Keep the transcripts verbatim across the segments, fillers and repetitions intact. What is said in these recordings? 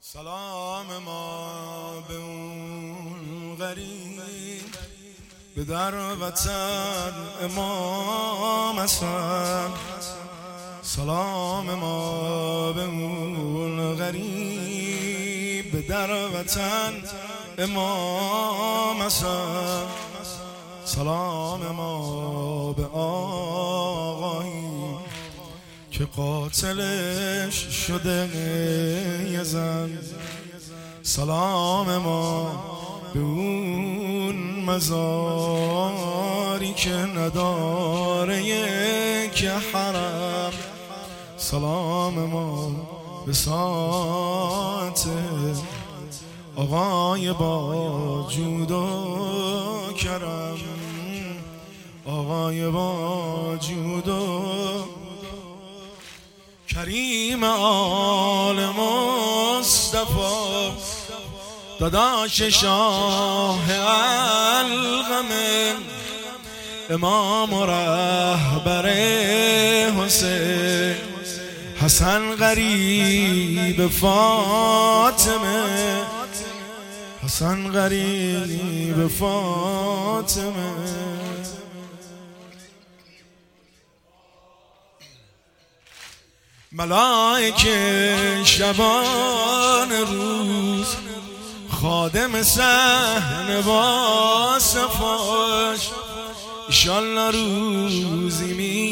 سلام ما به اون غریب به در وطن امام حسن. سلام ما به اون غریب به در وطن امام حسن. سلام ما به آقایی که قاتلش شده یه زن. سلام ما به اون مزاری که نداره یک حرم. سلام ما به ساعت آقای با جود و کرم، آقای با جود و کریم آل مصطفی، داداش شاه القم، امام و رهبر حسین، حسن غریب فاطمه، حسن غریب فاطمه. ملائکه شبان روز خادم صحن با صفاش، ایشالله روزی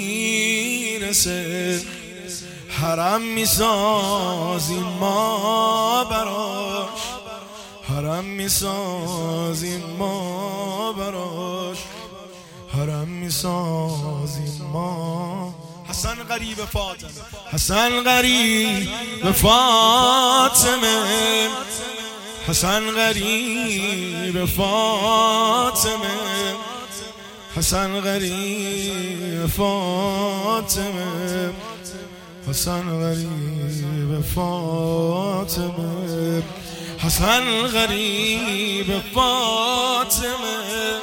میرسه حرم میسازیم ما براش، حرم میسازیم ما براش، حرم میسازیم ما. حسن غریب فاطمه، حسن غریب فاطمه، حسن غریب فاطمه، حسن غریب فاطمه، حسن غریب فاطمه، حسن غریب فاطمه.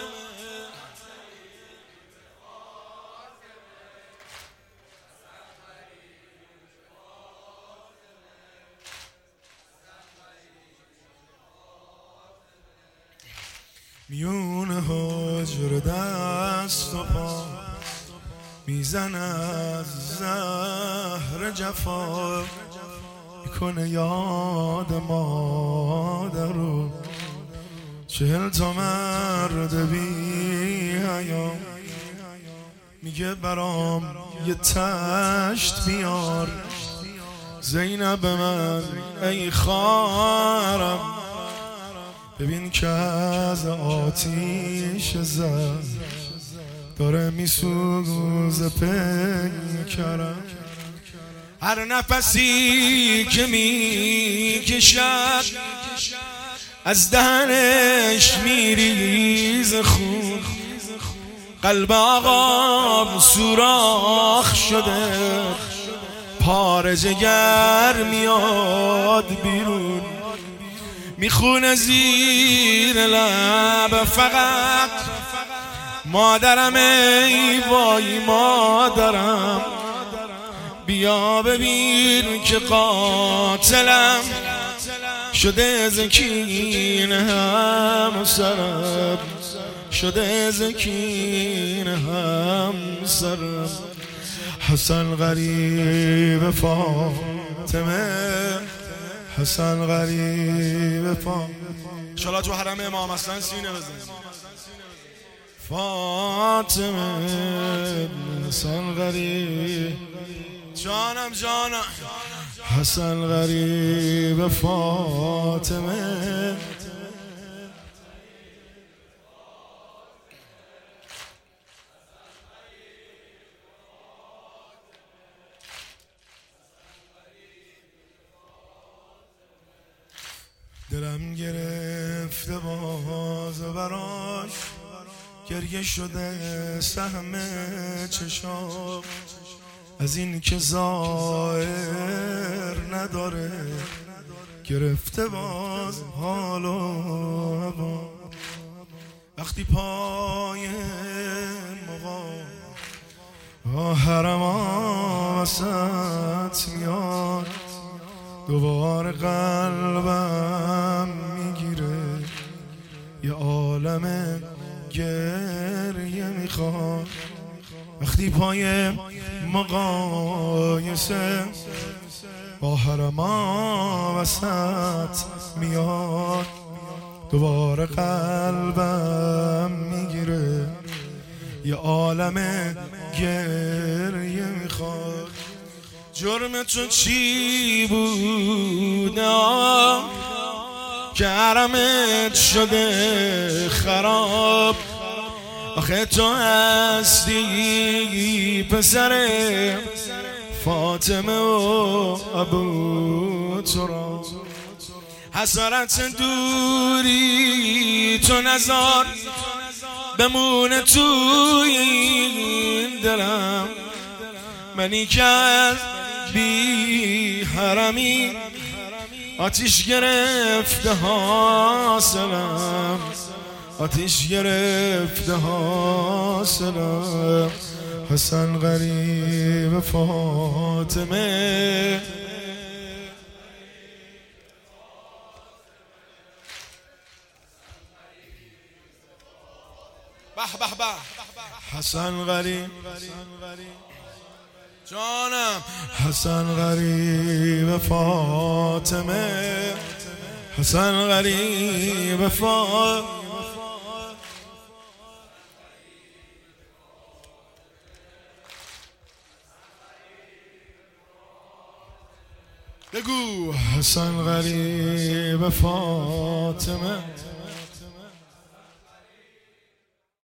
میون هجر دست و پا میزن از زهر جفا، میکنه یاد مادرو چهل تا مرد بی حیا. میگه برام یه تشت بیار زینب من ای خواهرم، ببین که از آتیش زد داره میسوزه پیکرم. هر نفسی که میکشد از دهنش میریز خون، قلب آقام سوراخ شده پاره جگر میاد بیرون، میخونه زیر لب فقط مادرم ای وای مادرم، بیا ببین که قاتلم شده زکین هم سرم، شده زکین هم سرم. حسن غریب فاطمه، حسن غریب فاطمه. انشالله تو حرم امام حسن سینه بزنید. فاطمه حسن غریب، جانم جانم، حسن غریب فاطمه. دلم گرفته باز براش، گریه شده سهم چشام، از این که ظاهر نداره گرفته باز حال و هوا. وقتی پای مقام حرم وسط میاد، دوباره قلبم میگیره، یه عالم گریه میخواد وقتی پای مقایسه با حرما وسط میاد. دوباره قلبم میگیره، یه عالم گریه میخواد. جرم تو چی بوده که حرمت شده خراب؟ آخه تو هستی پسر فاطمه و ابو تراب. حسرت دوری تو نزار بمونه توی این دلم، منی که از بی حرمی آتیش گرفته حاصلم، آتیش گرفته حاصلم. حسن غریب فاطمه به به به حسن غریب جانم، حسن غریب فاطمه، حسن غریب فاطمه. بگو حسن غریب فاطمه.